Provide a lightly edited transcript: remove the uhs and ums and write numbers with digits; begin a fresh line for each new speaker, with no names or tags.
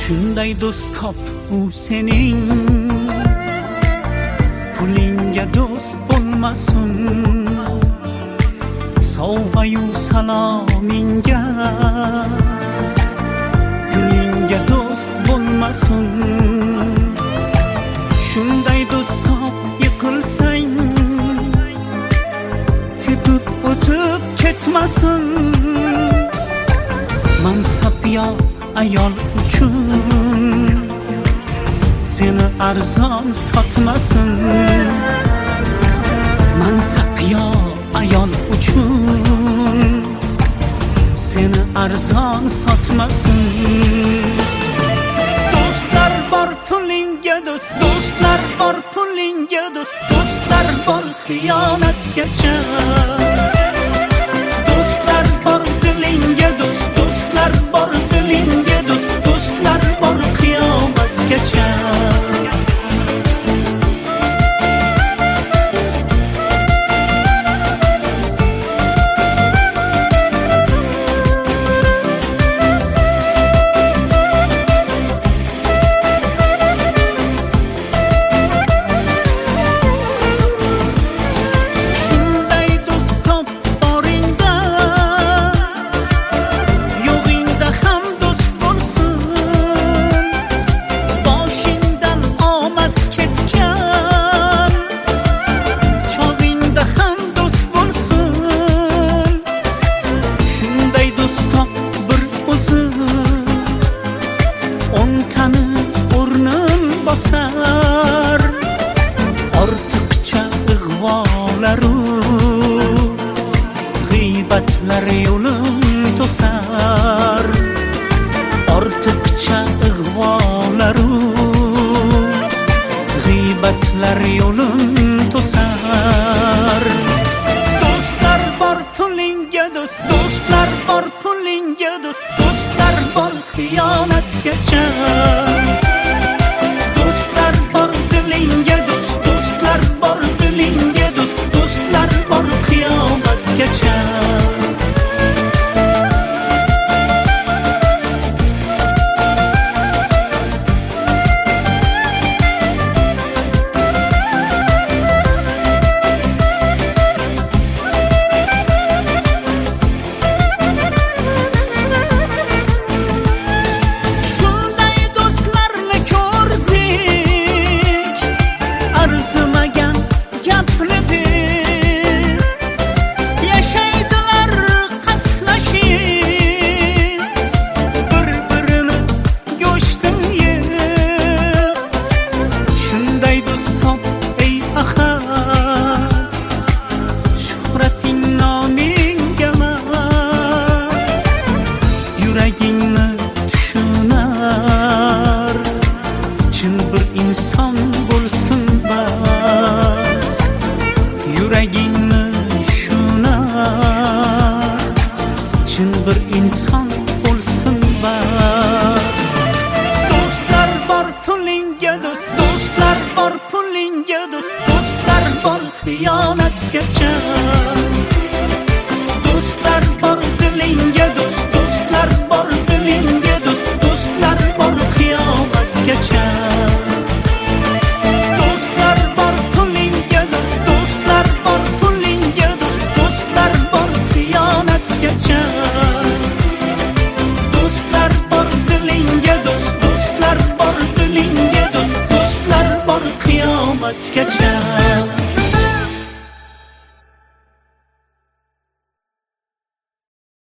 Shunday do'st top u sening, pulingga do'st bo'lmasin. Sovg'a-yu salomingga, gulingga do'st bo'lmasin. Shunday do'st top yiqilsang, tepib o'tib ketmasin. Mansab yo ayol uchun seni arzon sotmasin. Mansab yo ayol uchun seni arzon sotmasin. Do'stlar bor pulingga do'st, do'stlar bor pulingga do'st, do'stlar bor xiyonatgacha. Do'stlar bor dilingga do'st, do'stlar bor dilingga do'st, do'stlar bor qiyomatgacha. Ortiqcha ig'volaru g'iybatlar yo'lim to'sar. Ortiqcha ig'volaru g'iybatlar yo'lim to'sar. Do'stlar bor pulingga do'st, do'stlar bor pulingga do'st, do'stlar bor xiyonatgacha. Do'stlar bor dilingga do'st, do'stlar bor dilingga do'st, do'stlar bor qiyomatgacha. Yuragingni tushunar, chin bir inson bo'lsin bas. Yuragingni tushunar, chin bir inson bo'lsin bas. Do'stlar bor pulingga do'st, do'stlar bor pulingga do'st, do'stlar bor xiyonatgacha. Do'stlar bor dilingga do'st, do'stlar bor dilingga do'st, do'stlar bor qiyomatgacha. Do'stlar bor pulingga do'st, do'stlar bor pulingga do'st, do'stlar bor xiyonatgacha. Do'stlar bor dilingga do'st, do'stlar bor dilingga do'st, do'stlar bor qiyomatgacha.